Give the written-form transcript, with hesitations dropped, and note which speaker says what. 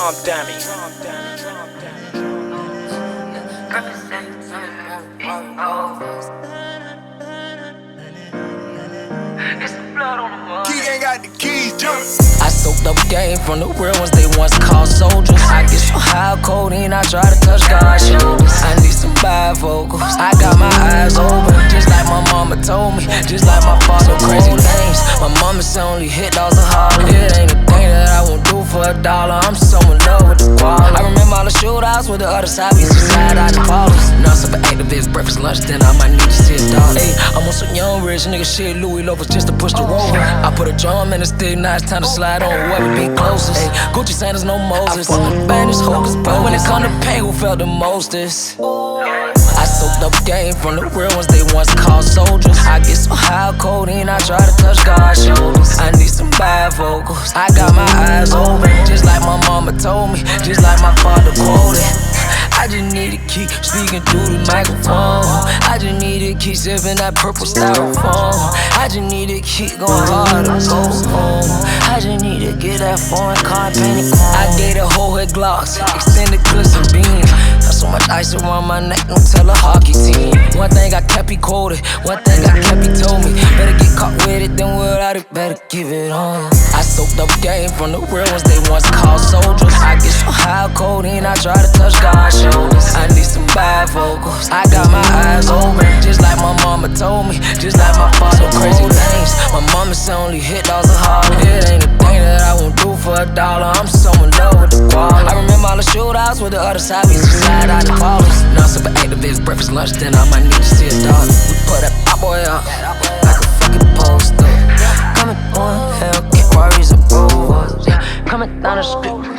Speaker 1: Drum dummy.
Speaker 2: Key ain't got the keys, jump.
Speaker 3: I soaked up game from the real ones they once called soldiers. I get so high codeine, I try to touch God's shoulders. I need some bifocals, I got my eyes open, just like my mama told me, just like my father. Crazy things, my mama said only hit dogs are hard. It ain't a thing that I won't do for $1. I'm so in love with the quality. I remember all the shootouts with the other side, we used to slide out the parlors. Now I'm super activist, breakfast, lunch, then I might need to see $1. Ayy, I'm on some young rich nigga shit, Louis Lopez just to push the rover. I put a drum in the stick, now it's time to slide on whoever be closest. Ay, Gucci Sanders, no Moses. Bandits, hocus pocus. When it come to pain, who felt the mostest? I soaked up game from the real ones they once called soldiers. I get so high codeine, I try to touch God's shoulders. I need some bifocals, I got my eyes open, just like my mama told me, just like my father quoted. I just need to keep speaking through the microphone. I just need to keep sipping that purple styrofoam. I just need to keep going hard to go home. I just need to get that foreign car painted. I gave the whole head gloss, extended clips and beans. Got so much ice around my neck, don't tell a hockey team. One thing I kept he quoted, one thing I kept he told me. Better get caught with it than without it, better give it on. I soaked up game from the real ones they once called soldiers. I get so high codeine, I try to touch God's shoulders. I need some bifocals, I got my eyes open, just like my mama told me, just like my father. Crazy things, my mama said only hit dogs are hard. It ain't a thing that I won't do for $1. I'm so in love with the quality. I remember all the shootouts with the other side, we used to slide out the parlors. Now I'm super activist, breakfast, lunch, then I might need to see $1. We put that pop boy up like a fucking poster. Coming on hell, get worries and bros. Coming down the street.